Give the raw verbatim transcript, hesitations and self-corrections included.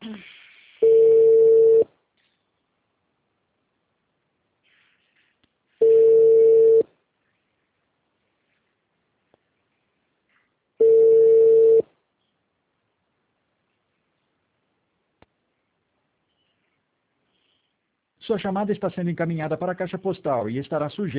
Sua chamada está sendo encaminhada para a caixa postal e estará sujeita